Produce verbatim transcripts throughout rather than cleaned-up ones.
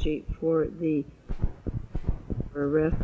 apology for the arrest.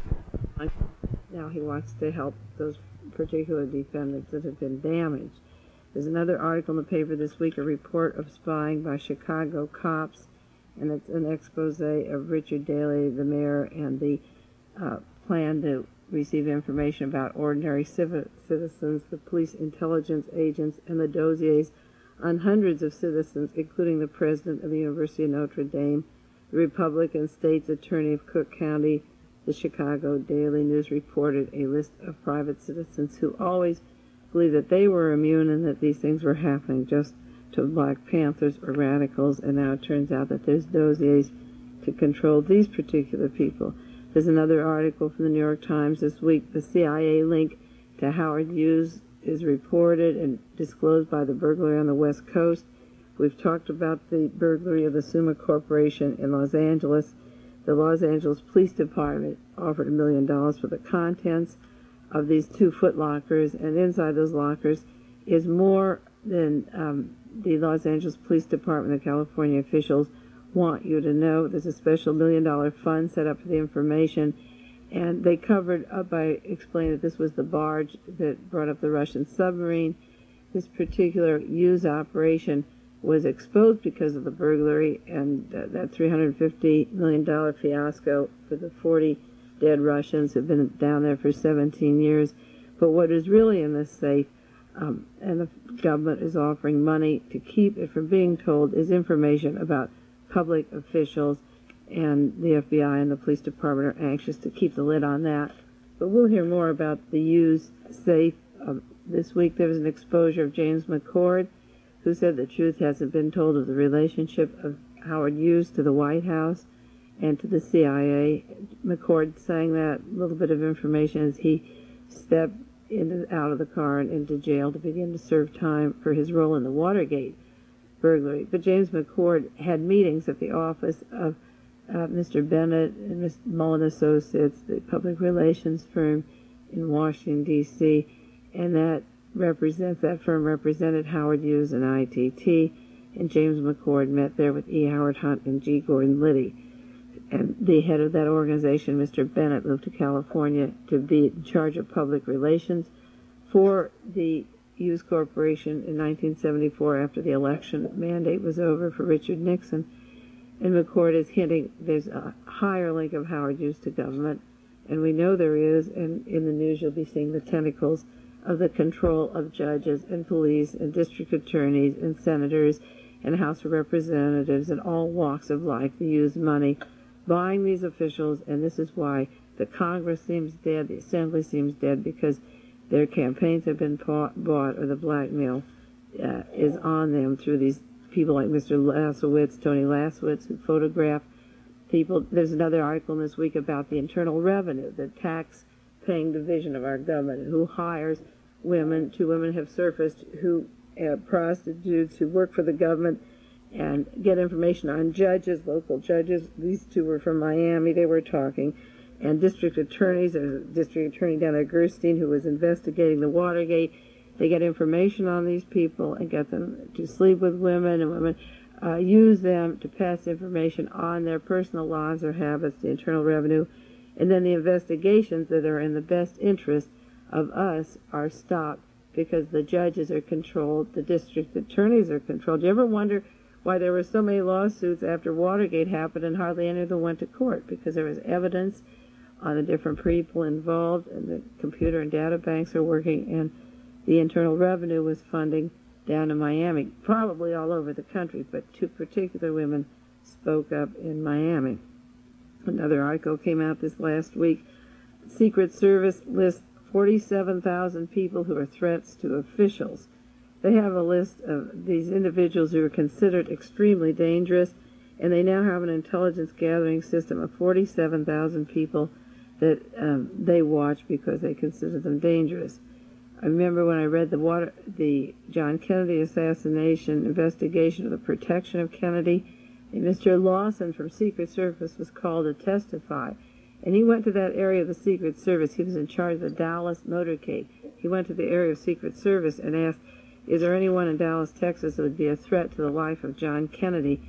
Now he wants to help those particular defendants that have been damaged. There's another article in the paper this week, a report of spying by Chicago cops, and it's an expose of Richard Daley, the mayor, and the uh, plan to receive information about ordinary civ- citizens, the police intelligence agents, and the dossiers on hundreds of citizens, including the president of the University of Notre Dame, the Republican state's attorney of Cook County. The Chicago Daily News reported a list of private citizens who always believed that they were immune and that these things were happening just to Black Panthers or radicals, and now it turns out that there's dossiers to control these particular people. There's another article from the New York Times this week. The C I A link to Howard Hughes is reported and disclosed by the burglary on the West Coast. We've talked about the burglary of the Summa Corporation in Los Angeles. The Los Angeles Police Department offered a million dollars for the contents of these two foot lockers, and inside those lockers is more than um, the Los Angeles Police Department and California officials want you to know. There's a special million dollar fund set up for the information, and they covered up by explaining that this was the barge that brought up the Russian submarine. This particular Hughes operation was exposed because of the burglary and uh, that three hundred fifty million dollars fiasco for the forty dead Russians who've been down there for seventeen years. But what is really in this safe, um, and the government is offering money to keep it from being told, is information about public officials, and the F B I and the police department are anxious to keep the lid on that. But we'll hear more about the Hughes safe. Um, this week there was an exposure of James McCord, who said the truth hasn't been told of the relationship of Howard Hughes to the White House and to the C I A. McCord saying that little bit of information as he stepped into, out of the car and into jail to begin to serve time for his role in the Watergate burglary. But James McCord had meetings at the office of uh, Mister Bennett and Miz Mullen Associates, the public relations firm in Washington, D C, and that represents, that firm represented Howard Hughes and I T T, and James McCord met there with E. Howard Hunt and G. Gordon Liddy. And the head of that organization, Mister Bennett, moved to California to be in charge of public relations for the Hughes Corporation in nineteen seventy-four after the election mandate was over for Richard Nixon. And McCord is hinting there's a higher link of Howard Hughes to government, and we know there is, and in the news you'll be seeing the tentacles of the control of judges and police and district attorneys and senators and House of Representatives and all walks of life to use money buying these officials. And this is why the Congress seems dead, the Assembly seems dead, because their campaigns have been bought, bought or the blackmail uh, is on them through these people like Mister Lasowitz, Tony Lasowitz, who photograph people. There's another article this week about the Internal Revenue, the tax-paying division of our government, who hires women. Two women have surfaced who uh, prostitutes who work for the government and get information on judges, local judges. These two were from Miami. They were talking. And district attorneys. There's a district attorney down at Gerstein who was investigating the Watergate. They get information on these people and get them to sleep with women, and women uh, use them to pass information on their personal lives or habits, the Internal Revenue. And then the investigations that are in the best interest of us are stopped because the judges are controlled, the district attorneys are controlled. Do you ever wonder why there were so many lawsuits after Watergate happened and hardly any of them went to court? Because there was evidence on the different people involved, and the computer and data banks are working, and the Internal Revenue was funding down in Miami, probably all over the country, but two particular women spoke up in Miami. Another article came out this last week. Secret Service lists forty-seven thousand people who are threats to officials. They have a list of these individuals who are considered extremely dangerous, and they now have an intelligence gathering system of forty-seven thousand people that um, they watch because they consider them dangerous. I remember when I read the, water, the John Kennedy assassination investigation of the protection of Kennedy, and Mister Lawson from Secret Service was called to testify. And he went to that area of the Secret Service. He was in charge of the Dallas motorcade. He went to the area of Secret Service and asked, is there anyone in Dallas, Texas that would be a threat to the life of John Kennedy?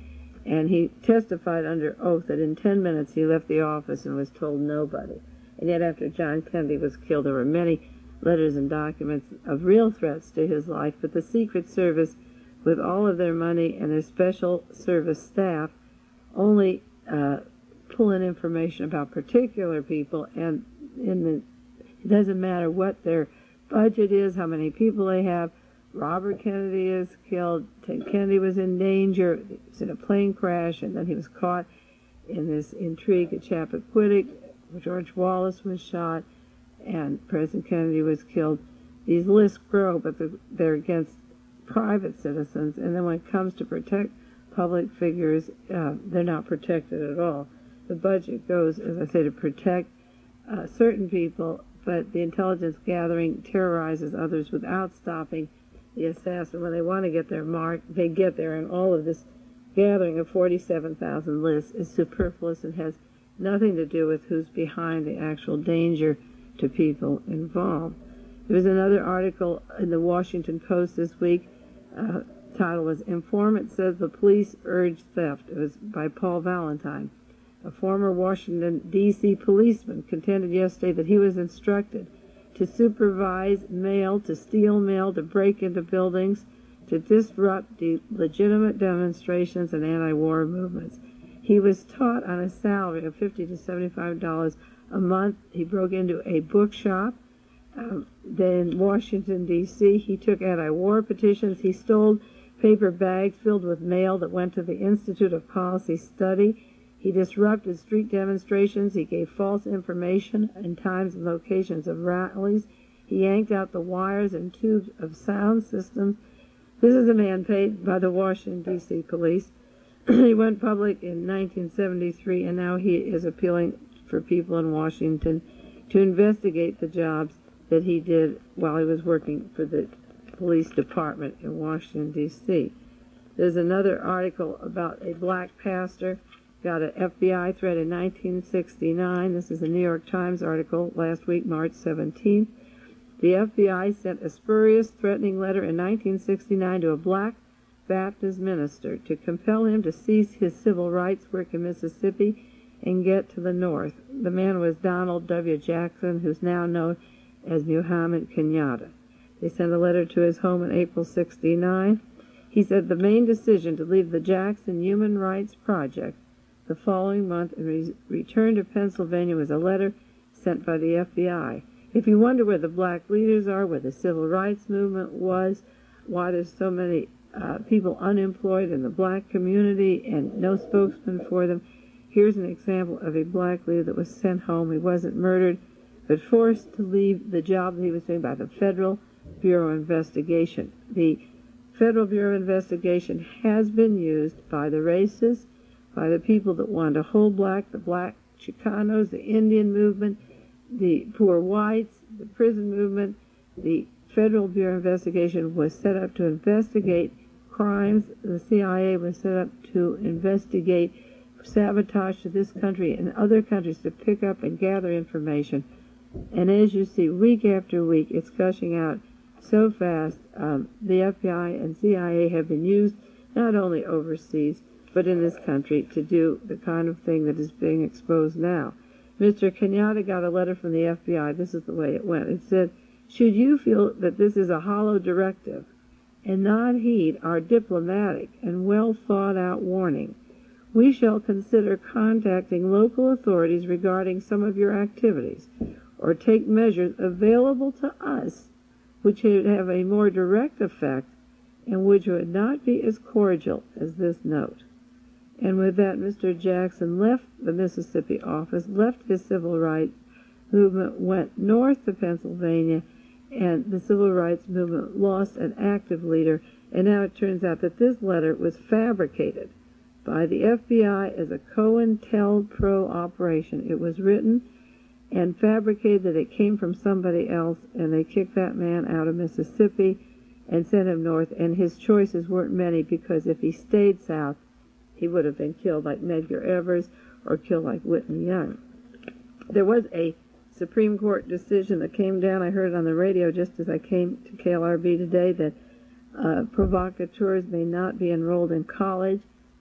And he testified under oath that in ten minutes he left the office and was told nobody. And yet after John Kennedy was killed, there were many letters and documents of real threats to his life, but the Secret Service, with all of their money and their special service staff, only uh, pull in information about particular people, and in the, it doesn't matter what their budget is, how many people they have. Robert Kennedy is killed. Ted Kennedy was in danger. He was in a plane crash, and then he was caught in this intrigue at Chappaquiddick. George Wallace was shot, and President Kennedy was killed. These lists grow, but they're against private citizens, and then when it comes to protect public figures, uh, they're not protected at all. The budget goes, as I say, to protect uh, certain people, but the intelligence gathering terrorizes others without stopping the assassin. When they want to get their mark, they get there, and all of this gathering of forty-seven thousand lists is superfluous and has nothing to do with who's behind the actual danger to people involved. There was another article in the Washington Post this week. Uh, title was "Informant Says the Police Urge Theft." It was by Paul Valentine. A former Washington, D C policeman contended yesterday that he was instructed to supervise mail, to steal mail, to break into buildings, to disrupt the legitimate demonstrations and anti-war movements. He was taught on a salary of fifty to seventy-five dollars a month. He broke into a bookshop. Um, then in Washington, D C, he took anti-war petitions. He stole paper bags filled with mail that went to the Institute of Policy Study. He disrupted street demonstrations. He gave false information in times and locations of rallies. He yanked out the wires and tubes of sound systems. This is a man paid by the Washington, D C police. He went public in nineteen seventy-three, and now he is appealing for people in Washington to investigate the jobs that he did while he was working for the police department in Washington, D C There's another article about a black pastor got an F B I threat in nineteen sixty-nine. This is a New York Times article last week, March seventeenth. The F B I sent a spurious, threatening letter in nineteen sixty-nine to a black Baptist minister to compel him to cease his civil rights work in Mississippi and get to the north. The man was Donald W. Jackson, who's now known as Muhammad Kenyatta. They sent a letter to his home in April sixty-nine. He said the main decision to leave the Jackson Human Rights Project the following month and re- return to Pennsylvania was a letter sent by the F B I. If you wonder where the black leaders are, where the civil rights movement was, why there's so many uh, people unemployed in the black community and no spokesman for them, here's an example of a black leader that was sent home. He wasn't murdered, but forced to leave the job that he was doing by the Federal Bureau of Investigation. The Federal Bureau of Investigation has been used by the racists, by the people that want to hold black, the black Chicanos, the Indian movement, the poor whites, the prison movement. The Federal Bureau of Investigation was set up to investigate crimes. The C I A was set up to investigate sabotage to this country and other countries, to pick up and gather information. And as you see, week after week, it's gushing out so fast. Um, the F B I and C I A have been used not only overseas, but in this country to do the kind of thing that is being exposed now. Mister Kenyatta got a letter from the F B I. This is the way it went. It said, should you feel that this is a hollow directive and not heed our diplomatic and well thought out warning, we shall consider contacting local authorities regarding some of your activities, or take measures available to us which would have a more direct effect and which would not be as cordial as this note. And with that, Mister Jackson left the Mississippi office, left his civil rights movement, went north to Pennsylvania, and the civil rights movement lost an active leader. And now it turns out that this letter was fabricated by the F B I as a COINTELPRO operation. It was written and fabricated that it came from somebody else, and they kicked that man out of Mississippi and sent him north. And his choices weren't many, because if he stayed south, he would have been killed like Medgar Evers or killed like Whitney Young. There was a Supreme Court decision that came down. I heard it on the radio just as I came to K L R B today, that uh, provocateurs may not be enrolled in college.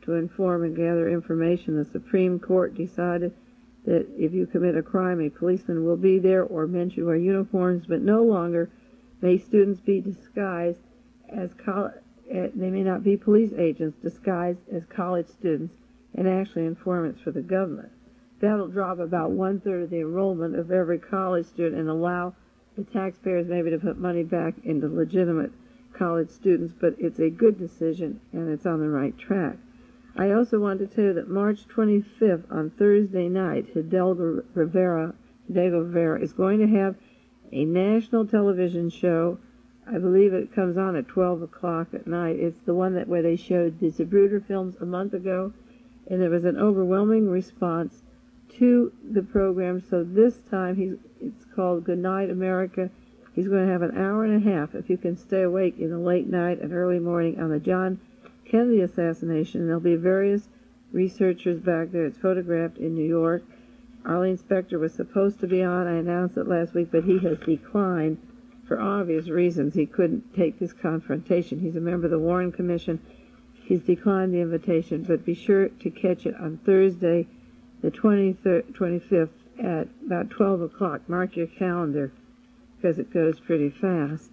to inform and gather information. The Supreme Court decided that if you commit a crime, a policeman will be there, or men should wear uniforms, but no longer may students be disguised as college. They may not be police agents disguised as college students and actually informants for the government. That'll drop about one-third of the enrollment of every college student and allow the taxpayers maybe to put money back into legitimate college students, but it's a good decision and it's on the right track. I also want to tell you that March twenty-fifth, on Thursday night, Hidalgo Rivera, Hidalgo Rivera is going to have a national television show. I believe it comes on at twelve o'clock at night. It's the one that where they showed the Zapruder films a month ago, and there was an overwhelming response to the program. So this time, he's, it's called Good Night America. He's going to have an hour and a half, if you can stay awake in the late night and early morning, on the John Kennedy assassination. There'll be various researchers back there. It's photographed in New York. Arlene Specter was supposed to be on. I announced it last week, but he has declined for obvious reasons. He couldn't take this confrontation. He's a member of the Warren Commission. He's declined the invitation, but be sure to catch it on Thursday, the twenty-fifth, at about twelve o'clock. Mark your calendar, because it goes pretty fast.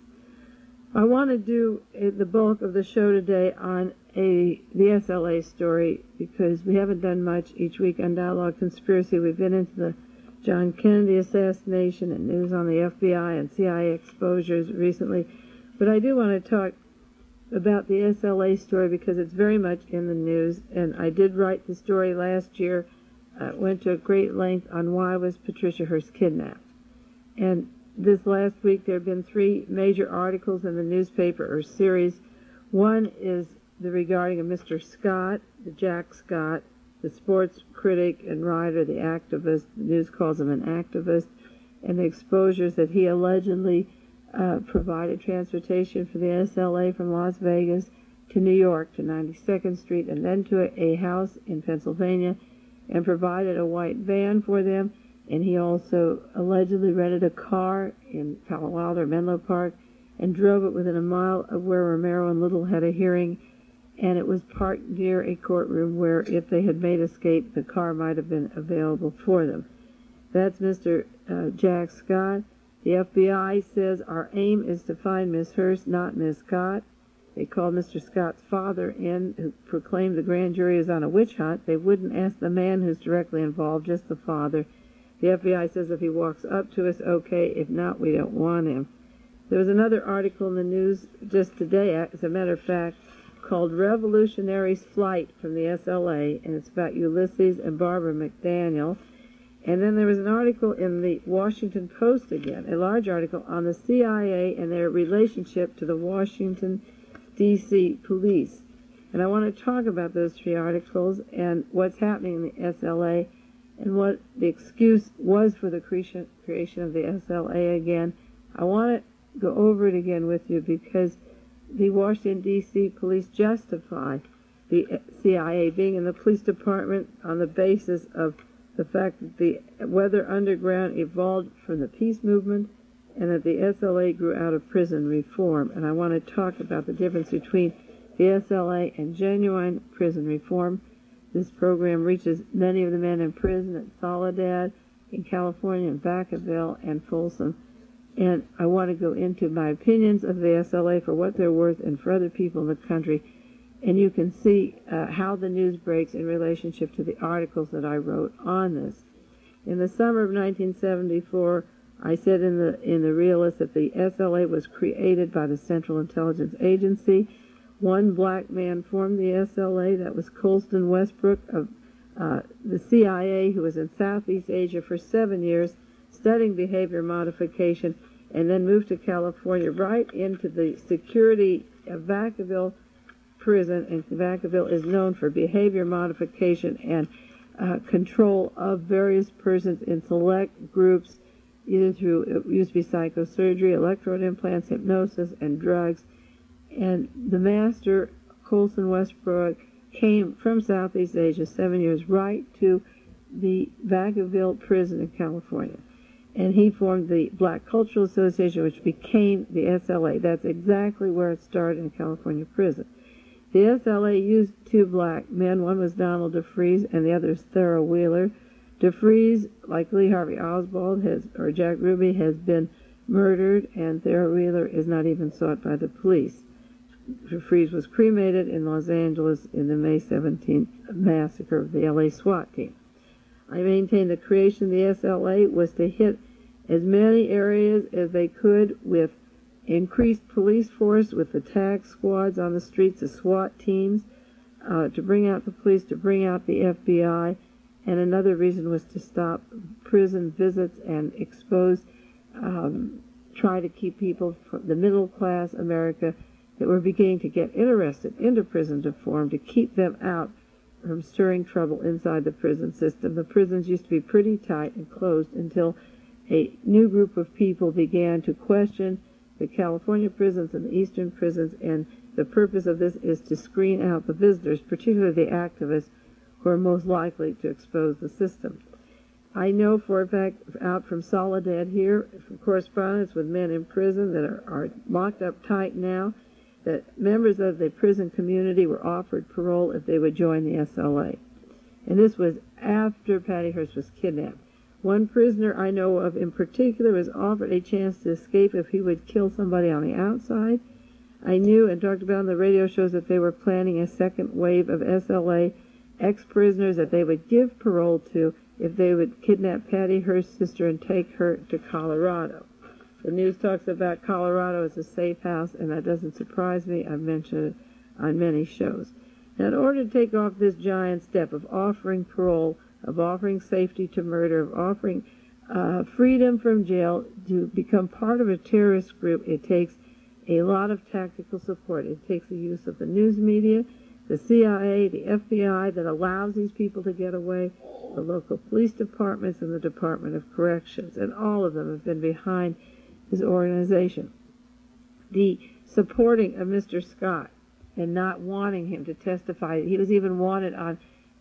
I want to do the bulk of the show today on a the S L A story, because we haven't done much each week on Dialogue Conspiracy. We've been into the John Kennedy assassination and news on the F B I and C I A exposures recently. But I do want to talk about the S L A story because it's very much in the news, and I did write the story last year. Uh, went to a great length on why was Patricia Hearst kidnapped. And this last week there have been three major articles in the newspaper, or series. One is the regarding of Mister Scott, the Jack Scott, the sports critic and writer, the activist. The news calls him an activist, and the exposures that he allegedly uh, provided transportation for the S L A from Las Vegas to New York, to ninety-second Street, and then to a, a house in Pennsylvania, and provided a white van for them. And he also allegedly rented a car in Palo Alto or Menlo Park and drove it within a mile of where Romero and Little had a hearing, and it was parked near a courtroom where, if they had made escape, the car might have been available for them. That's Mister Uh, Jack Scott. The F B I says our aim is to find Miss Hearst, not Miss Scott. They called Mister Scott's father in, who proclaimed the grand jury is on a witch hunt. They wouldn't ask the man who's directly involved, just the father. The F B I says if he walks up to us, okay. If not, we don't want him. There was another article in the news just today, as a matter of fact, called Revolutionary's Flight from the S L A, and it's about Ulysses and Barbara McDaniel. And then there was an article in the Washington Post again, a large article on the C I A and their relationship to the Washington, D C police. And I want to talk about those three articles and what's happening in the S L A and what the excuse was for the creation, creation of the S L A again. I want to go over it again with you because the Washington, D C police justify the C I A being in the police department on the basis of the fact that the Weather Underground evolved from the peace movement and that the S L A grew out of prison reform. And I want to talk about the difference between the S L A and genuine prison reform. This program reaches many of the men in prison at Soledad, in California, in Vacaville, and Folsom. And I want to go into my opinions of the S L A for what they're worth and for other people in the country. And you can see uh, how the news breaks in relationship to the articles that I wrote on this. In the summer of nineteen seventy-four, I said in the in the Realist that the S L A was created by the Central Intelligence Agency. One black man formed the S L A. That was Colston Westbrook of uh, the C I A, who was in Southeast Asia for seven years, studying behavior modification, and then moved to California right into the security of Vacaville prison. And Vacaville is known for behavior modification and uh, control of various persons in select groups, either through, it used to be psychosurgery, electrode implants, hypnosis, and drugs. And the master, Colston Westbrook, came from Southeast Asia seven years right to the Vacaville prison in California. And he formed the Black Cultural Association, which became the S L A. That's exactly where it started, in California prison. The S L A used two black men. One was Donald DeFreeze and the other is Thurl Wheeler. DeFreeze, like Lee Harvey Oswald has, or Jack Ruby, has been murdered, and Thurl Wheeler is not even sought by the police. DeFreeze was cremated in Los Angeles in the May seventeenth massacre of the L A SWAT team. I maintain the creation of the S L A was to hit as many areas as they could with increased police force, with the tag squads on the streets, the SWAT teams, uh, to bring out the police, to bring out the F B I, and another reason was to stop prison visits and expose, um, try to keep people from the middle class America that were beginning to get interested into prison reform, to keep them out from stirring trouble inside the prison system. The prisons used to be pretty tight and closed until a new group of people began to question the California prisons and the eastern prisons, and the purpose of this is to screen out the visitors, particularly the activists who are most likely to expose the system. I know for a fact, out from Soledad here, from correspondence with men in prison that are, are locked up tight now, that members of the prison community were offered parole if they would join the S L A. And this was after Patty Hearst was kidnapped. One prisoner I know of in particular was offered a chance to escape if he would kill somebody on the outside. I knew and talked about on the radio shows that they were planning a second wave of S L A ex-prisoners that they would give parole to if they would kidnap Patty Hearst's sister and take her to Colorado. The news talks about Colorado as a safe house, and that doesn't surprise me. I've mentioned it on many shows. Now, in order to take off this giant step of offering parole, of offering safety to murder, of offering uh, freedom from jail, to become part of a terrorist group, it takes a lot of tactical support. It takes the use of the news media, the C I A, the F B I that allows these people to get away, the local police departments, and the Department of Corrections, and all of them have been behind his organization. The supporting of Mister Scott and not wanting him to testify. He was even wanted on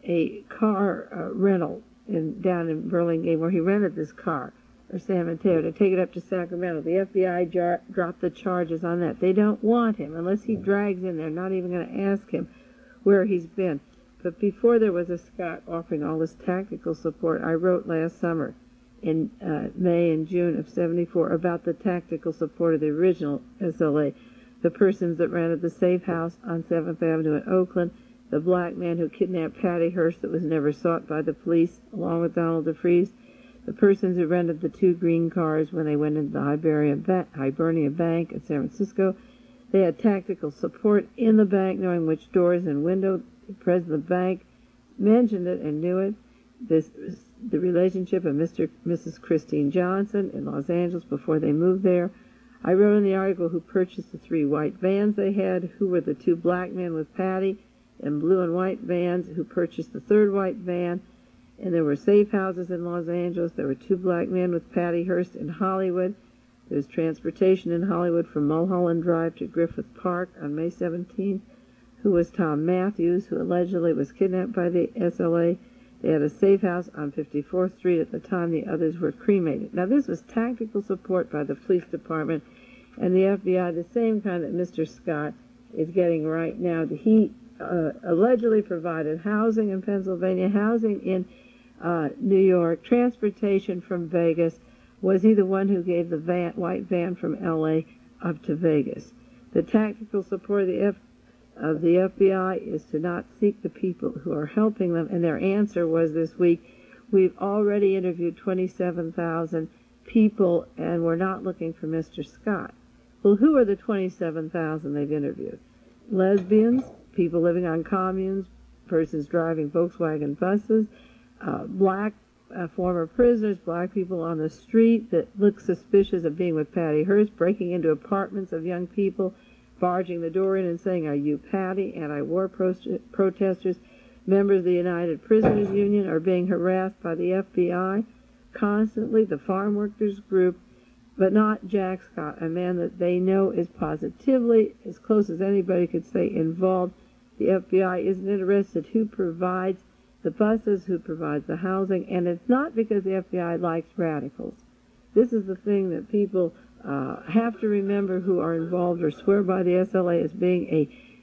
a car uh, rental in down in Burlingame, where he rented this car, or San Mateo, to take it up to Sacramento. The F B I jar- dropped the charges on that. They don't want him unless he drags in there, not even going to ask him where he's been. But before there was a Scott offering all this tactical support, I wrote last summer in uh, May and June of seventy-four about the tactical support of the original S L A, the persons that rented the safe house on seventh Avenue in Oakland, the black man who kidnapped Patty Hearst that was never sought by the police, along with Donald DeFreeze, the persons who rented the two green cars when they went into the Hibernia, ba- Hibernia Bank in San Francisco. They had tactical support in the bank, knowing which doors and windows. The president of the bank mentioned it and knew it. This the relationship of Mister and Missus Christine Johnson in Los Angeles before they moved there. I wrote in the article who purchased the three white vans they had, who were the two black men with Patty, and blue and white vans, who purchased the third white van. And there were safe houses in Los Angeles. There were two black men with Patty Hearst in Hollywood. There's transportation in Hollywood from Mulholland Drive to Griffith Park on May seventeenth. Who was Tom Matthews, who allegedly was kidnapped by the S L A. They had a safe house on fifty-fourth Street at the time the others were cremated. Now, this was tactical support by the police department and the F B I, the same kind that Mister Scott is getting right now. He uh, allegedly provided housing in Pennsylvania, housing in uh, New York, transportation from Vegas. Was he the one who gave the van, white van from L A up to Vegas? The tactical support of the F of the F B I is to not seek the people who are helping them, and their answer was this week, we've already interviewed twenty-seven thousand people, and we're not looking for Mister Scott. Well, who are the twenty-seven thousand they've interviewed? Lesbians, people living on communes, persons driving Volkswagen buses, uh, black uh, former prisoners, black people on the street that look suspicious of being with Patty Hearst, breaking into apartments of young people, barging the door in and saying, "Are you Patty?" Anti-war pro- protesters, members of the United Prisoners Union are being harassed by the F B I constantly, the farm workers group, but not Jack Scott, a man that they know is positively, as close as anybody could say, involved. The F B I isn't interested who provides the buses, who provides the housing, and it's not because the F B I likes radicals. This is the thing that people Uh, have to remember who are involved or swear by the S L A as being a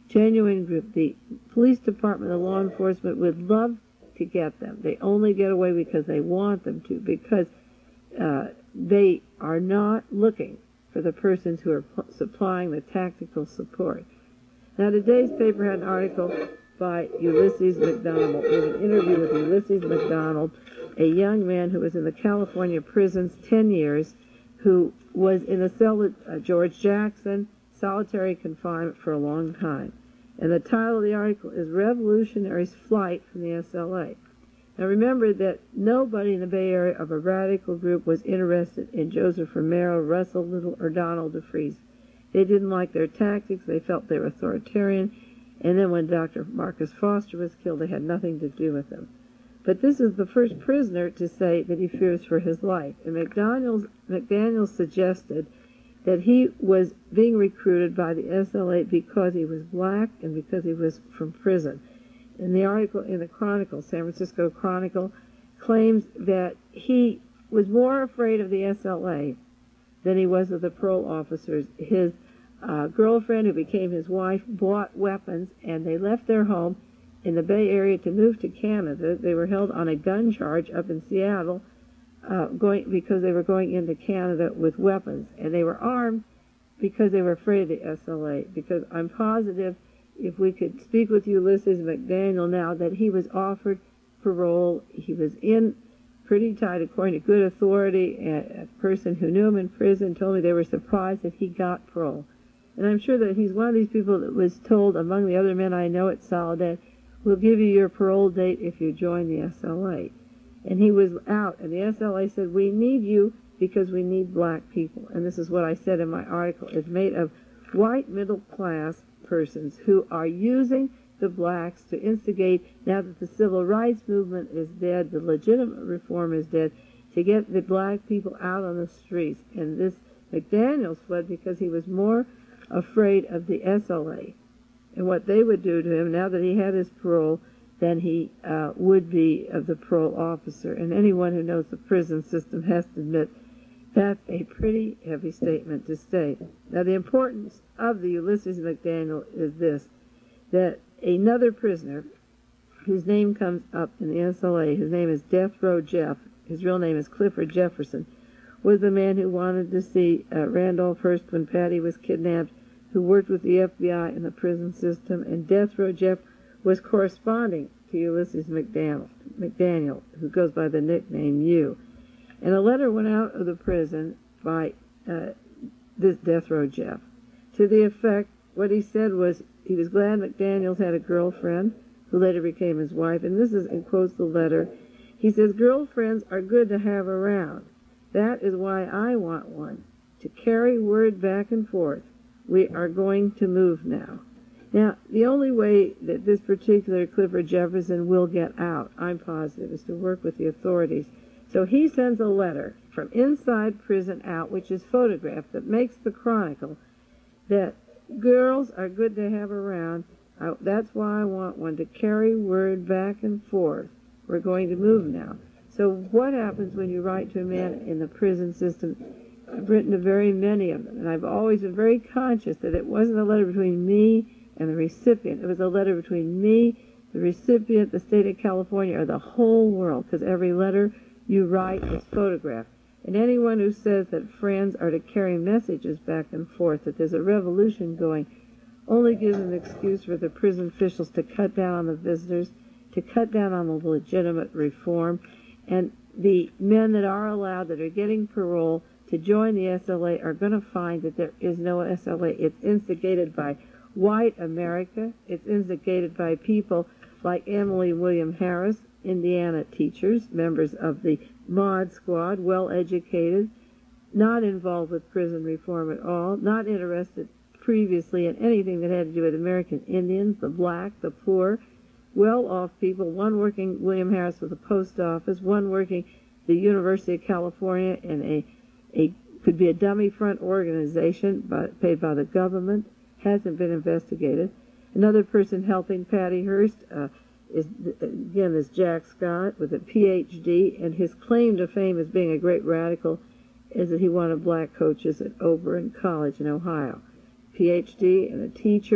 genuine group. The police department, the law enforcement would love to get them. They only get away because they want them to, because uh, they are not looking for the persons who are p- supplying the tactical support. Now, today's paper had an article by Ulysses McDonald. It was an interview with Ulysses McDonald, a young man who was in the California prisons ten years, who was in a cell at uh, George Jackson, solitary confinement for a long time. And the title of the article is Revolutionaries' Flight from the S L A. Now remember that nobody in the Bay Area of a radical group was interested in Joseph Romero, Russell Little, or Donald DeFreeze. They didn't like their tactics. They felt they were authoritarian. And then when Doctor Marcus Foster was killed, they had nothing to do with them. But this is the first prisoner to say that he fears for his life. And McDaniels, McDaniels suggested that he was being recruited by the S L A because he was black and because he was from prison. In the article in the Chronicle, San Francisco Chronicle, claims that he was more afraid of the S L A than he was of the parole officers. His uh, girlfriend, who became his wife, bought weapons, and they left their home in the Bay Area to move to Canada. They were held on a gun charge up in Seattle, uh, going because they were going into Canada with weapons, and they were armed because they were afraid of the S L A. Because I'm positive, if we could speak with Ulysses McDaniel now, that he was offered parole. He was in pretty tight, according to good authority. A, a person who knew him in prison told me they were surprised that he got parole. And I'm sure that he's one of these people that was told, among the other men I know at Soledad, we'll give you your parole date if you join the S L A. And he was out, and the S L A said, we need you because we need black people. And this is what I said in my article. It's made of white middle-class persons who are using the blacks to instigate, now that the civil rights movement is dead, the legitimate reform is dead, to get the black people out on the streets. And this McDaniels fled because he was more afraid of the S L A and what they would do to him now that he had his parole than he uh, would be of the parole officer. And anyone who knows the prison system has to admit that's a pretty heavy statement to state. Now, the importance of the Ulysses McDaniel is this, that another prisoner whose name comes up in the S L A, his name is Death Row Jeff, his real name is Clifford Jefferson, was the man who wanted to see uh, Randolph Hearst when Patty was kidnapped, who worked with the F B I in the prison system, and Death Row Jeff was corresponding to Ulysses McDaniel, McDaniel, who goes by the nickname U. And a letter went out of the prison by uh, this Death Row Jeff to the effect, what he said was he was glad McDaniels had a girlfriend who later became his wife, and this is in quotes the letter. He says, girlfriends are good to have around. That is why I want one, to carry word back and forth. We are going to move now. Now, the only way that this particular Clifford Jefferson will get out, I'm positive, is to work with the authorities. So he sends a letter from inside prison out, which is photographed, that makes the Chronicle, that girls are good to have around. I, that's why I want one, to carry word back and forth. We're going to move now. So what happens when you write to a man in the prison system? I've written to very many of them, and I've always been very conscious that it wasn't a letter between me and the recipient. It was a letter between me, the recipient, the state of California, or the whole world, because every letter you write is photographed. And anyone who says that friends are to carry messages back and forth, that there's a revolution going, only gives an excuse for the prison officials to cut down on the visitors, to cut down on the legitimate reform. And the men that are allowed, that are getting parole to join the S L A, are going to find that there is no S L A. It's instigated by white America. It's instigated by people like Emily William Harris, Indiana teachers, members of the Mod Squad, well-educated, not involved with prison reform at all, not interested previously in anything that had to do with American Indians, the black, the poor, well-off people, one working, William Harris, with the post office, one working the University of California in a, a could be a dummy front organization but paid by the government, hasn't been investigated. Another person helping Patty Hearst uh, is, again, is Jack Scott with a P H D, and his claim to fame as being a great radical is that he wanted black coaches at Oberlin College in Ohio. P H D and a teacher,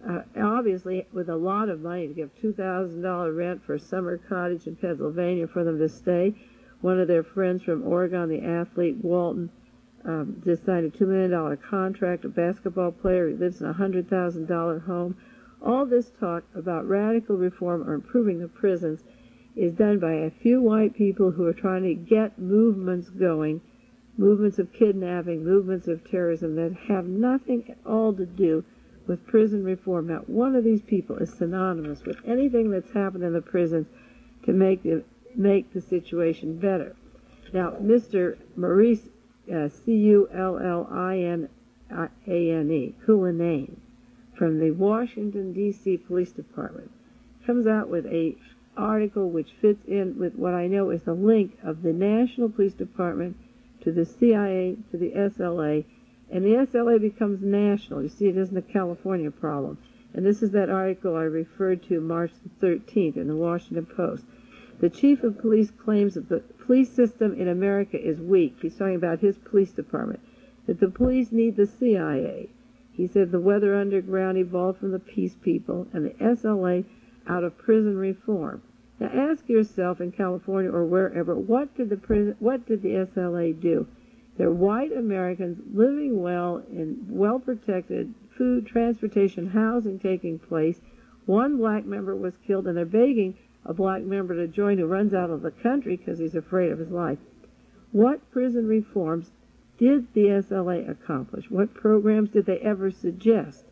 uh, obviously with a lot of money to give two thousand dollars rent for a summer cottage in Pennsylvania for them to stay. One of their friends from Oregon, the athlete Walton, um, just signed a two million dollars contract, a basketball player who lives in a one hundred thousand dollars home. All this talk about radical reform or improving the prisons is done by a few white people who are trying to get movements going, movements of kidnapping, movements of terrorism that have nothing at all to do with prison reform. Not one of these people is synonymous with anything that's happened in the prisons to make the, make the situation better. Now, Mister Maurice, uh, C U L L I N A N E, Cullinane, from the Washington, D C Police Department, comes out with a article which fits in with what I know is the link of the National Police Department to the C I A, to the S L A, and the S L A becomes national. You see, it isn't a California problem. And this is that article I referred to March the thirteenth in the Washington Post. The chief of police claims that the police system in America is weak. He's talking about his police department, that the police need the C I A. He said the Weather Underground evolved from the Peace People and the S L A out of prison reform. Now ask yourself in California or wherever, what did the prison, what did the S L A do? They're white Americans living well in well-protected food, transportation, housing taking place. One black member was killed, and they're begging a black member to join who runs out of the country because he's afraid of his life. What prison reforms did the S L A accomplish? What programs did they ever suggest?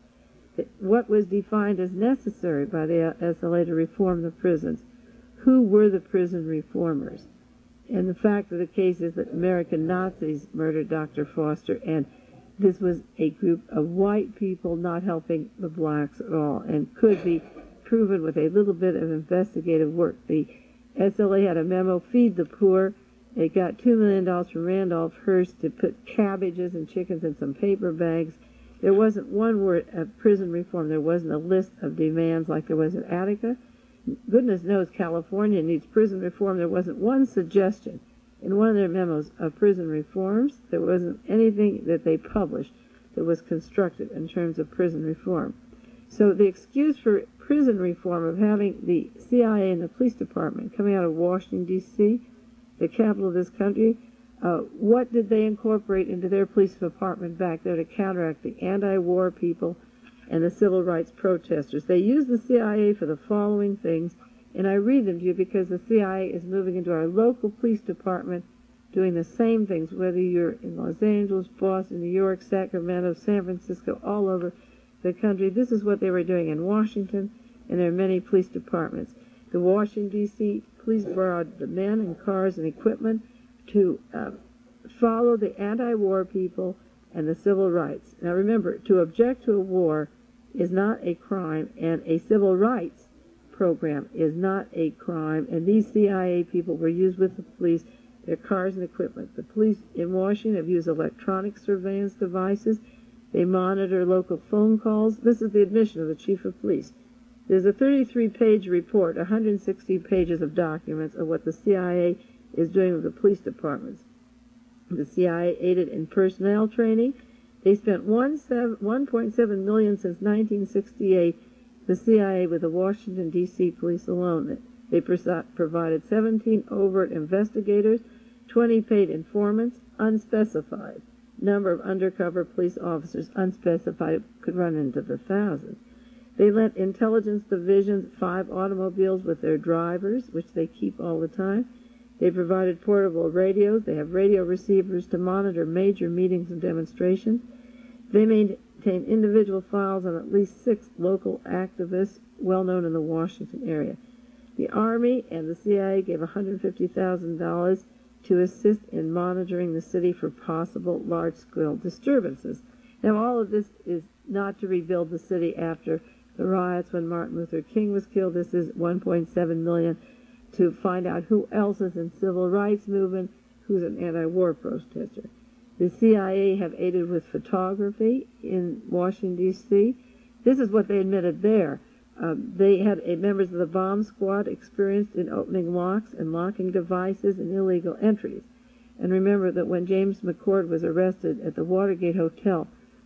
What was defined as necessary by the S L A to reform the prisons? Who were the prison reformers? And the fact of the case is that American Nazis murdered Doctor Foster, and this was a group of white people not helping the blacks at all, and could be proven with a little bit of investigative work. The S L A had a memo, Feed the Poor. They got two million dollars from Randolph Hearst to put cabbages and chickens in some paper bags. There wasn't one word of prison reform. There wasn't a list of demands like there was in Attica. Goodness knows California needs prison reform. There wasn't one suggestion in one of their memos of prison reforms. There wasn't anything that they published that was constructive in terms of prison reform. So the excuse for prison reform of having the C I A and the police department coming out of Washington, D C, the capital of this country, uh, what did they incorporate into their police department back there to counteract the anti-war people and the civil rights protesters? They used the C I A for the following things, and I read them to you because the C I A is moving into our local police department doing the same things, whether you're in Los Angeles, Boston, New York, Sacramento, San Francisco, all over the country. This is what they were doing in Washington, and there are many police departments. The Washington, D C police borrowed the men and cars and equipment to uh, follow the anti-war people and the civil rights. Now remember, to object to a war is not a crime, and a civil rights program is not a crime, and these C I A people were used with the police, their cars and equipment. The police in Washington have used electronic surveillance devices. They monitor local phone calls. This is the admission of the chief of police. There's a thirty-three page report, one hundred sixty pages of documents of what the C I A is doing with the police departments. The C I A aided in personnel training. They spent one point seven million dollars since nineteen sixty-eight, the C I A with the Washington, D C police alone. They provided seventeen overt investigators, twenty paid informants, unspecified. Number of undercover police officers, unspecified, could run into the thousands. They lent intelligence divisions five automobiles with their drivers, which they keep all the time. They provided portable radios. They have radio receivers to monitor major meetings and demonstrations. They maintain individual files on at least six local activists well known in the Washington area. The Army and the C I A gave one hundred fifty thousand dollars to assist in monitoring the city for possible large-scale disturbances. Now, all of this is not to rebuild the city after the riots when Martin Luther King was killed. This is one point seven million dollars to find out who else is in civil rights movement, who's an anti-war protester. The C I A have aided with photography in Washington, D C This is what they admitted there. Um, they had a, members of the bomb squad experienced in opening locks and locking devices and illegal entries. And remember that when James McCord was arrested at the Watergate Hotel,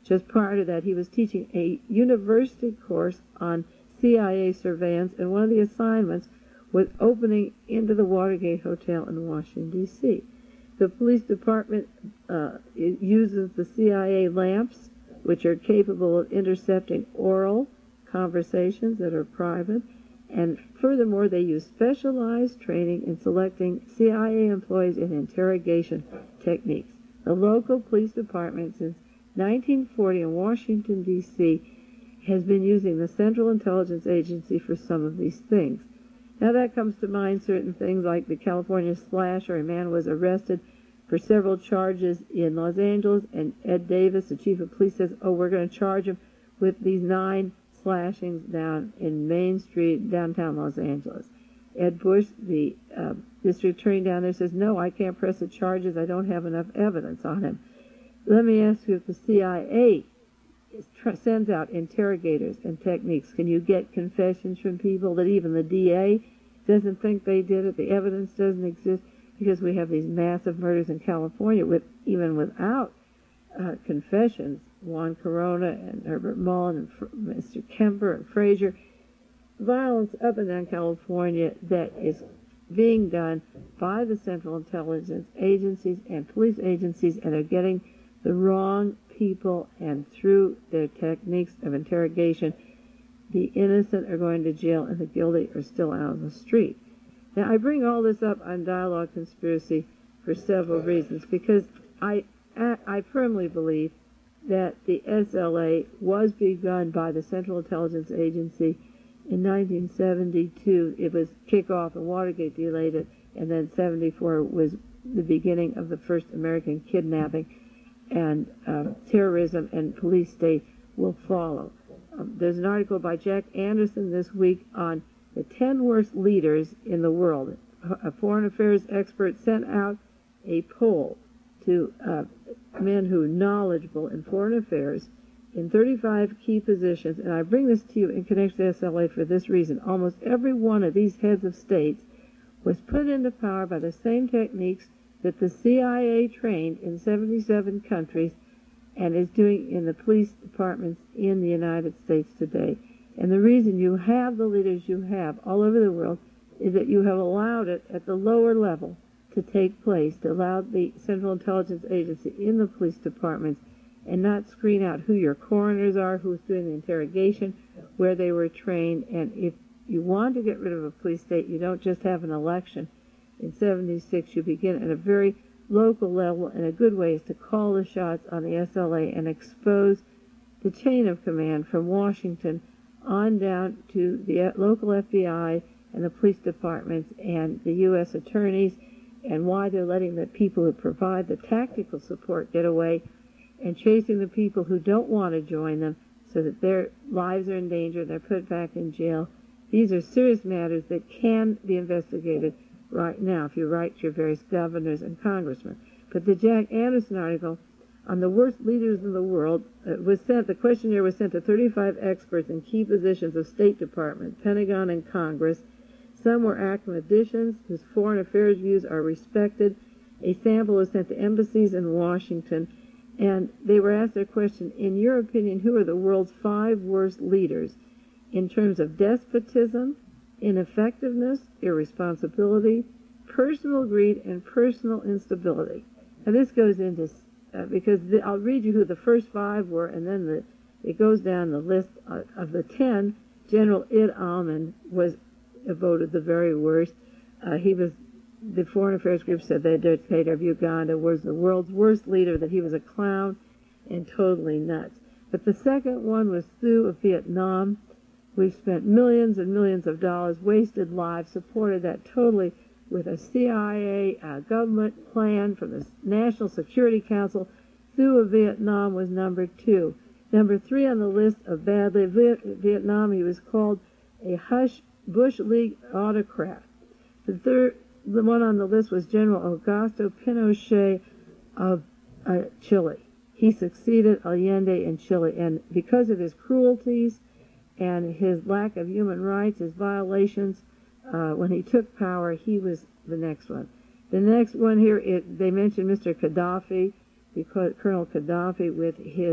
Just prior to that, he was teaching a university course on C I A surveillance, and one of the assignments was opening into the Watergate Hotel in Washington, D C The police department uh, uses the C I A lamps, which are capable of intercepting oral conversations that are private, and furthermore, they use specialized training in selecting C I A employees in interrogation techniques. The local police department since nineteen forty in Washington, D C has been using the Central Intelligence Agency for some of these things. Now that comes to mind certain things like the California slasher. A man was arrested for several charges in Los Angeles, and Ed Davis, the chief of police, says, oh, we're going to charge him with these nine slashings down in Main Street, downtown Los Angeles. Ed Bush, the uh, district attorney down there, says, no, I can't press the charges. I don't have enough evidence on him. Let me ask you, if the C I A is, tr- sends out interrogators and techniques, can you get confessions from people that even the D A doesn't think they did it? The evidence doesn't exist because we have these massive murders in California with even without uh, confessions. Juan Corona and Herbert Mullen and Fr- Mister Kemper and Frazier. Violence up and down California that is being done by the Central Intelligence Agencies and police agencies, and are getting the wrong people, and through their techniques of interrogation, the innocent are going to jail and the guilty are still out on the street. Now, I bring all this up on Dialogue Conspiracy for several reasons, because I, I firmly believe that the S L A was begun by the Central Intelligence Agency in nineteen seventy-two. It was kickoff, and Watergate delayed it, and then seventy-four was the beginning of the first American kidnapping, and uh, terrorism and police state will follow. Um, there's an article by Jack Anderson this week on the ten worst leaders in the world. A foreign affairs expert sent out a poll to uh, men who are knowledgeable in foreign affairs in thirty-five key positions, and I bring this to you in connection to S L A for this reason. Almost every one of these heads of states was put into power by the same techniques that the C I A trained in seventy-seven countries and is doing in the police departments in the United States today. And the reason you have the leaders you have all over the world is that you have allowed it at the lower level to take place, to allow the Central Intelligence Agency in the police departments and not screen out who your coroners are, who's doing the interrogation, where they were trained. And if you want to get rid of a police state, you don't just have an election. In seventy-six, you begin at a very local level, and a good way is to call the shots on the S L A and expose the chain of command from Washington on down to the local F B I and the police departments and the U S attorneys, and why they're letting the people who provide the tactical support get away, and chasing the people who don't want to join them so that their lives are in danger, they're put back in jail. These are serious matters that can be investigated right now if you write to your various governors and congressmen. But the Jack Anderson article on the worst leaders in the world uh, was sent, the questionnaire was sent to thirty-five experts in key positions of State Department, Pentagon, and Congress. Some were academicians whose foreign affairs views are respected. A sample was sent to embassies in Washington, and they were asked their question, in your opinion, who are the world's five worst leaders in terms of despotism, ineffectiveness, irresponsibility, personal greed, and personal instability? Now this goes into, uh, because the, I'll read you who the first five were, and then the, it goes down the list uh, of the ten. General Idi Amin was voted the very worst. Uh, he was, the Foreign Affairs Group said the dictator of Uganda was the world's worst leader, that he was a clown and totally nuts. But the second one was Thieu of Vietnam. We've spent millions and millions of dollars, wasted lives, supported that totally with a C I A uh, government plan from the National Security Council. Thieu of Vietnam was number two. Number three on the list of badly Vietnam, he was called a hush Bush League autocrat. The third, the one on the list was General Augusto Pinochet of uh, Chile. He succeeded Allende in Chile, and because of his cruelties and his lack of human rights, his violations, uh, when he took power, he was the next one. The next one here, it, they mentioned Mister Gaddafi, because Colonel Gaddafi with his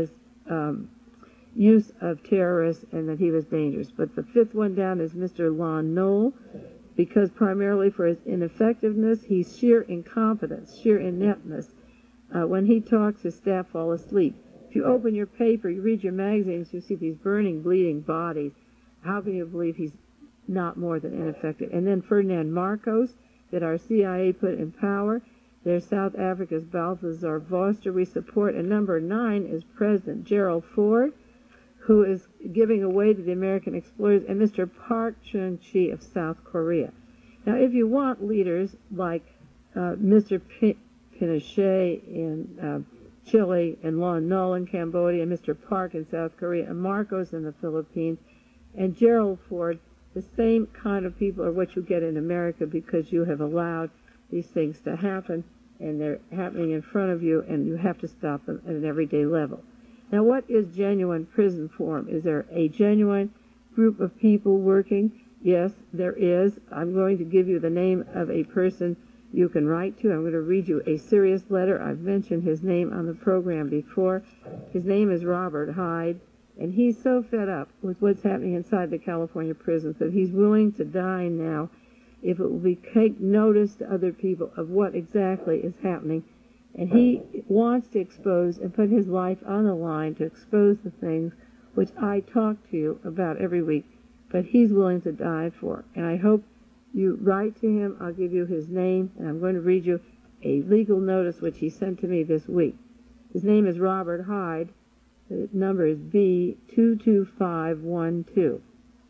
um, use of terrorists and that he was dangerous. But the fifth one down is Mister Lon Nol, because primarily for his ineffectiveness, he's sheer incompetence, sheer ineptness. Uh, when he talks, his staff fall asleep. If you open your paper, you read your magazines, you see these burning, bleeding bodies. How can you believe he's not more than ineffective? And then Ferdinand Marcos, that our C I A put in power. There's South Africa's Balthazar Voster we support. And number nine is President Gerald Ford, who is giving away to the American explorers, and Mister Park Chung-chi of South Korea. Now, if you want leaders like uh, Mister P- Pinochet in uh, Chile, and Lon Nol in Cambodia, and Mister Park in South Korea, and Marcos in the Philippines, and Gerald Ford, the same kind of people are what you get in America because you have allowed these things to happen, and they're happening in front of you, and you have to stop them at an everyday level. Now, what is genuine prison reform? Is there a genuine group of people working? Yes, there is. I'm going to give you the name of a person you can write to. I'm going to read you a serious letter. I've mentioned his name on the program before. His name is Robert Hyde, and he's so fed up with what's happening inside the California prisons that he's willing to die now if it will be take notice to other people of what exactly is happening. And he wants to expose and put his life on the line to expose the things which I talk to you about every week, but he's willing to die for. And I hope you write to him. I'll give you his name, and I'm going to read you a legal notice which he sent to me this week. His name is Robert Hyde. The number is B two two five one two,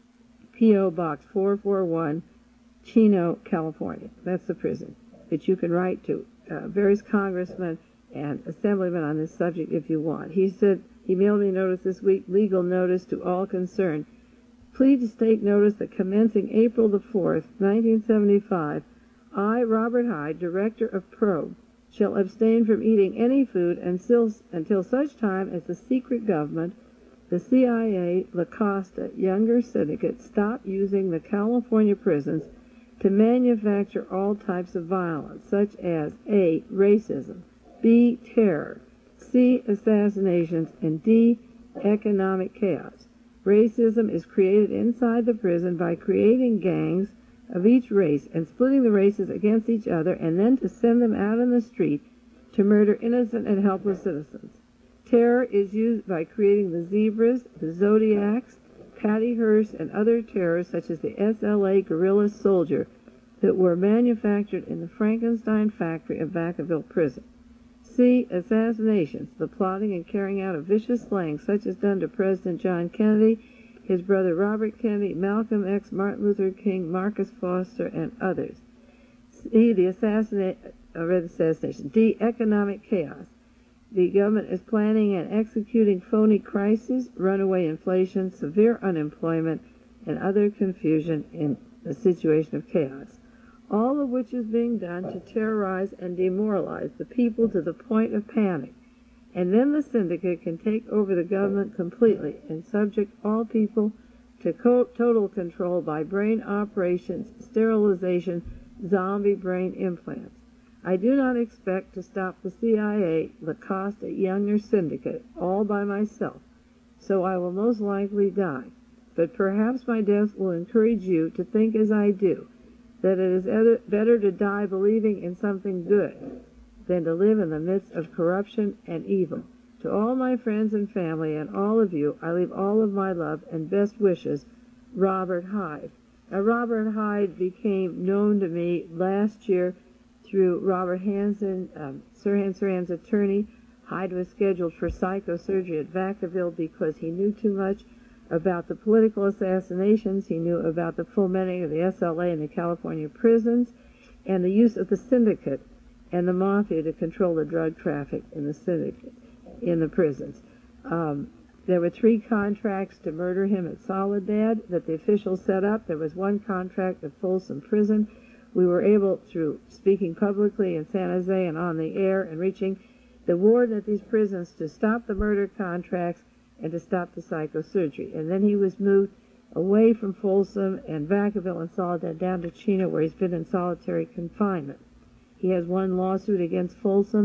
P O Box four four one, Chino, California. That's the prison that you can write to uh, various congressmen and assemblymen on this subject if you want. He said, he mailed me a notice this week, legal notice to all concerned. Please take notice that commencing April the fourth, nineteen seventy-five, I, Robert Hyde, Director of Probe, shall abstain from eating any food until, until such time as the secret government, the C I A, La Costa, Younger Syndicate, stop using the California prisons to manufacture all types of violence, such as A, racism, B, terror, C, assassinations, and D, economic chaos. Racism is created inside the prison by creating gangs of each race and splitting the races against each other, and then to send them out in the street to murder innocent and helpless citizens. Terror is used by creating the zebras, the Zodiacs, Patty Hearst, and other terrors such as the S L A guerrilla soldier that were manufactured in the Frankenstein factory of Vacaville Prison. C. Assassinations, the plotting and carrying out of vicious slaying such as done to President John Kennedy, his brother Robert Kennedy, Malcolm X, Martin Luther King, Marcus Foster, and others. C. The assassinate, uh, assassination. D. Economic chaos. The government is planning and executing phony crises, runaway inflation, severe unemployment, and other confusion in a situation of chaos, all of which is being done to terrorize and demoralize the people to the point of panic. And then the syndicate can take over the government completely and subject all people to co- total control by brain operations, sterilization, zombie brain implants. I do not expect to stop the C I A, La Costa, Younger Syndicate, all by myself, so I will most likely die. But perhaps my death will encourage you to think as I do, that it is better to die believing in something good than to live in the midst of corruption and evil. To all my friends and family and all of you, I leave all of my love and best wishes, Robert Hyde. Now, Robert Hyde became known to me last year through Robert Hansen, um, Sirhan Sirhan's attorney. Hyde was scheduled for psychosurgery at Vacaville because he knew too much about the political assassinations. He knew about the fomenting of the S L A in the California prisons and the use of the syndicate and the mafia to control the drug traffic in the syndicate, in the prisons. Um, there were three contracts to murder him at Soledad that the officials set up. There was one contract at Folsom Prison. We were able, through speaking publicly in San Jose and on the air and reaching the warden at these prisons to stop the murder contracts and to stop the psychosurgery. And then he was moved away from Folsom and Vacaville and Soledad down to Chino, where he's been in solitary confinement. He has one lawsuit against Folsom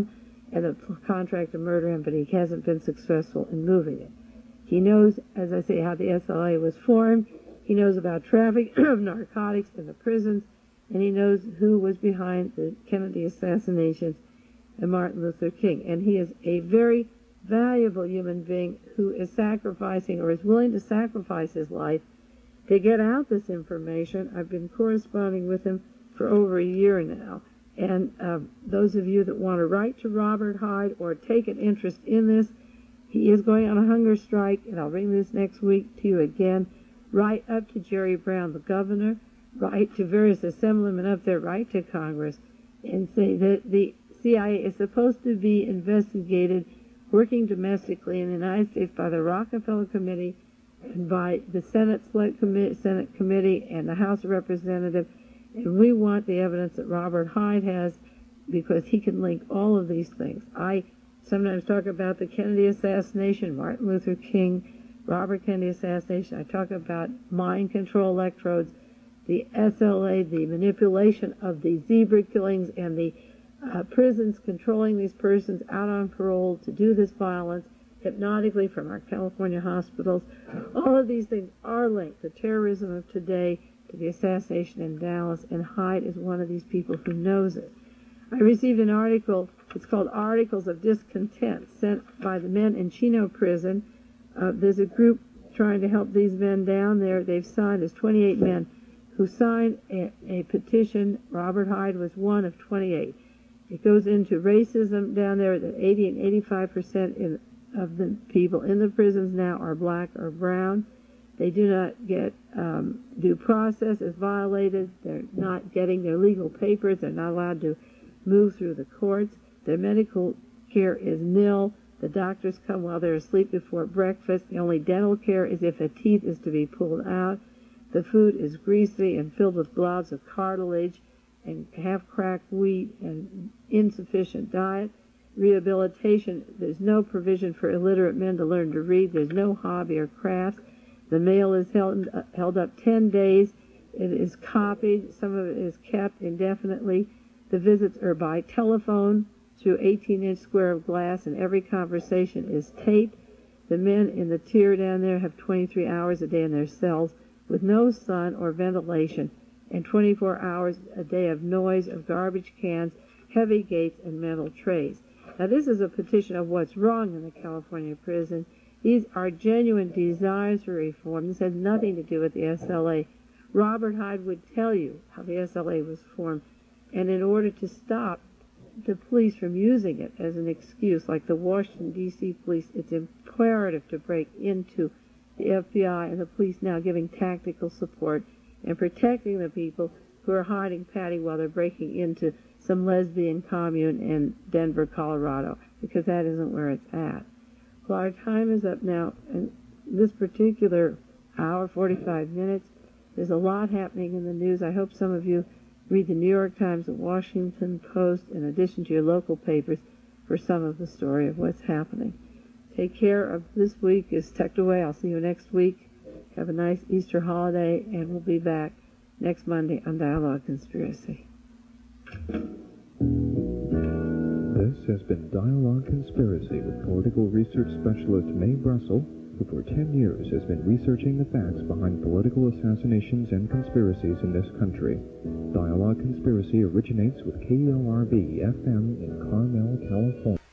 and the contract to murder him, but he hasn't been successful in moving it. He knows, as I say, how the S L A was formed. He knows about trafficking of narcotics in the prisons, and he knows who was behind the Kennedy assassinations and Martin Luther King. And he is a very valuable human being who is sacrificing or is willing to sacrifice his life to get out this information. I've been corresponding with him for over a year now. And uh, those of you that want to write to Robert Hyde or take an interest in this, he is going on a hunger strike, and I'll bring this next week to you again. Write up to Jerry Brown, the governor. Write to various assemblymen up there. Write to Congress and say that the C I A is supposed to be investigated working domestically in the United States by the Rockefeller Committee and by the Senate Select Committee, Senate Committee and the House of Representatives. And we want the evidence that Robert Hyde has, because he can link all of these things. I sometimes talk about the Kennedy assassination, Martin Luther King, Robert Kennedy assassination. I talk about mind control electrodes, the S L A, the manipulation of the zebra killings, and the uh, prisons controlling these persons out on parole to do this violence hypnotically from our California hospitals. All of these things are linked. The terrorism of today to the assassination in Dallas, and Hyde is one of these people who knows it. I received an article, it's called Articles of Discontent, sent by the men in Chino prison. Uh, there's a group trying to help these men down there. They've signed, there's twenty-eight men who signed a, a petition. Robert Hyde was one of twenty-eight. It goes into racism down there, that eighty and eighty-five percent in, of the people in the prisons now are black or brown. They do not get um, due process is violated. They're not getting their legal papers. They're not allowed to move through the courts. Their medical care is nil. The doctors come while they're asleep before breakfast. The only dental care is if a teeth is to be pulled out. The food is greasy and filled with blobs of cartilage and half-cracked wheat and insufficient diet. Rehabilitation, there's no provision for illiterate men to learn to read. There's no hobby or crafts. The mail is held, uh, held up ten days. It is copied. Some of it is kept indefinitely. The visits are by telephone through eighteen inch square of glass, and every conversation is taped. The men in the tier down there have twenty-three hours a day in their cells with no sun or ventilation, and twenty-four hours a day of noise, of garbage cans, heavy gates, and metal trays. Now, this is a petition of what's wrong in the California prison. These are genuine desires for reform. This has nothing to do with the S L A. Robert Hyde would tell you how the S L A was formed. And in order to stop the police from using it as an excuse, like the Washington, D C police, it's imperative to break into the F B I and the police now giving tactical support and protecting the people who are hiding Patty while they're breaking into some lesbian commune in Denver, Colorado, because that isn't where it's at. Well, our time is up now, and this particular hour, forty-five minutes, there's a lot happening in the news. I hope some of you read the New York Times, the Washington Post, in addition to your local papers, for some of the story of what's happening. Take care of this week is tucked away. I'll see you next week. Have a nice Easter holiday, and we'll be back next Monday on Dialogue Conspiracy. This has been Dialogue Conspiracy with political research specialist Mae Brussel, who for ten years has been researching the facts behind political assassinations and conspiracies in this country. Dialogue Conspiracy originates with K L R B F M in Carmel, California.